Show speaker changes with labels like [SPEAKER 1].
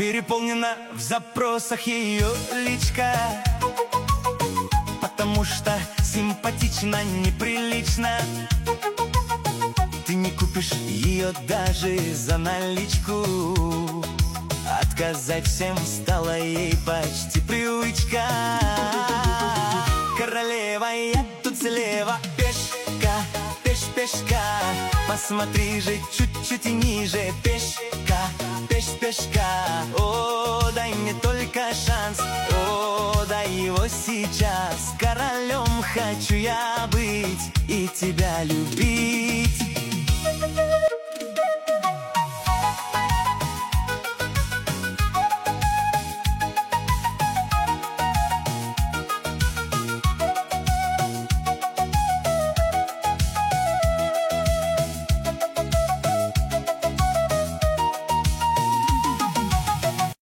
[SPEAKER 1] Переполнена в запросах ее личка, потому что симпатично, неприлично. Ты не купишь ее даже за наличку. Отказать всем стала ей почти привычка. Королева, я тут слева, пешка, пешка. Посмотри же чуть-чуть ниже, пешка, пешка. О, дай мне только шанс, о, дай его сейчас. Королем хочу я быть и тебя любить.